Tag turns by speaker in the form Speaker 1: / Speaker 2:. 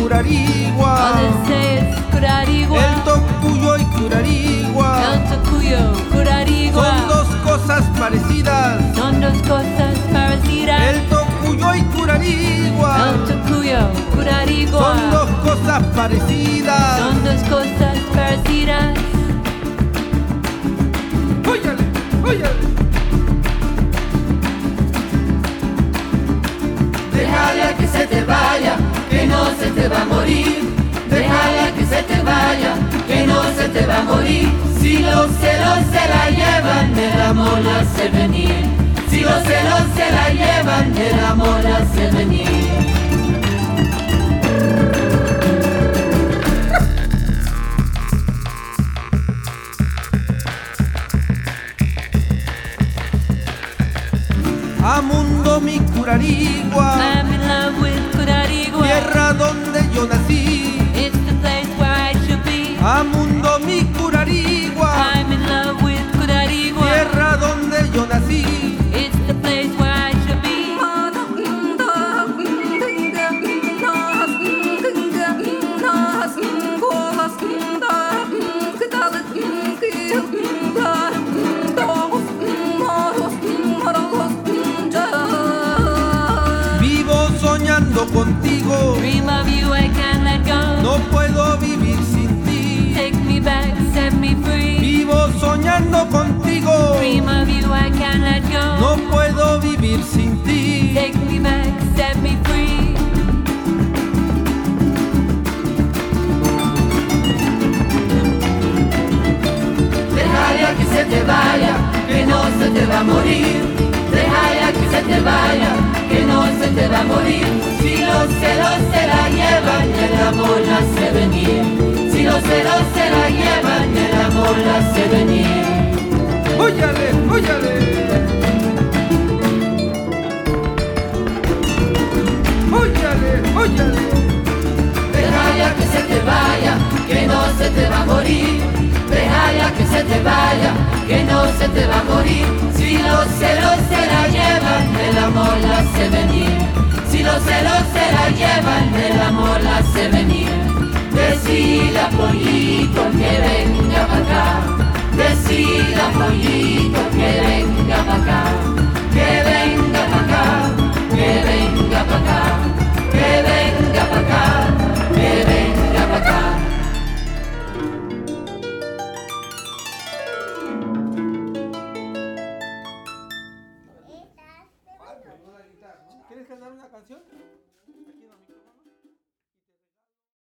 Speaker 1: Curarigua.
Speaker 2: Others say it's Curarigua.
Speaker 1: El tocuyo y Curarigua
Speaker 2: El tocuyo, Curarigua.
Speaker 1: son dos cosas parecidas.
Speaker 2: Son dos cosas parecidas.
Speaker 1: El tocuyo y Curarigua
Speaker 2: El tocuyo, Curarigua.
Speaker 1: son dos cosas parecidas.
Speaker 2: Son dos cosas parecidas.
Speaker 1: Óyale, óyale.
Speaker 3: Déjala que se te vaya, que no se te va a morir. Déjala que se te vaya, que no se te va a morir. Si los celos se la llevan, el amor la hace venir. Si los celos se la llevan, el amor la hace venir.
Speaker 1: A mundo mi Curarigua,
Speaker 2: I'm in love with Curarigua.
Speaker 1: tierra donde yo nací.
Speaker 2: It's the place where I should be.
Speaker 1: A mundo mi Curarigua,
Speaker 2: I'm in love with Curarigua.
Speaker 1: tierra donde yo nací.
Speaker 2: It's the place where I should be.
Speaker 1: Vivo soñando contigo,
Speaker 2: Dream of you, I can't let go.
Speaker 1: no puedo vivir sin ti.
Speaker 2: Take me back, set me free.
Speaker 1: Vivo soñando contigo,
Speaker 2: Dream of you, I can't let go.
Speaker 1: no puedo vivir sin ti.
Speaker 2: Take me back, set me free.
Speaker 3: Déjala que se te vaya, que no se te va a morir. Déjala que se te vaya, que no se te va a morir. Si los celos se la llevan, el amor la hace venir. Si los celos se la llevan, el amor la hace venir.
Speaker 1: Óyale, óyale. Óyale, óyale.
Speaker 3: Déjala que se te vaya, que no se te va a morir. Déjala que se te vaya, que no se te va a morir. Si los celos se la llevan, el amor la hace venir. Si los celos se la llevan, el amor la hace venir. Decile a Pollito que venga para acá. Decile a Pollito que venga para acá. Que venga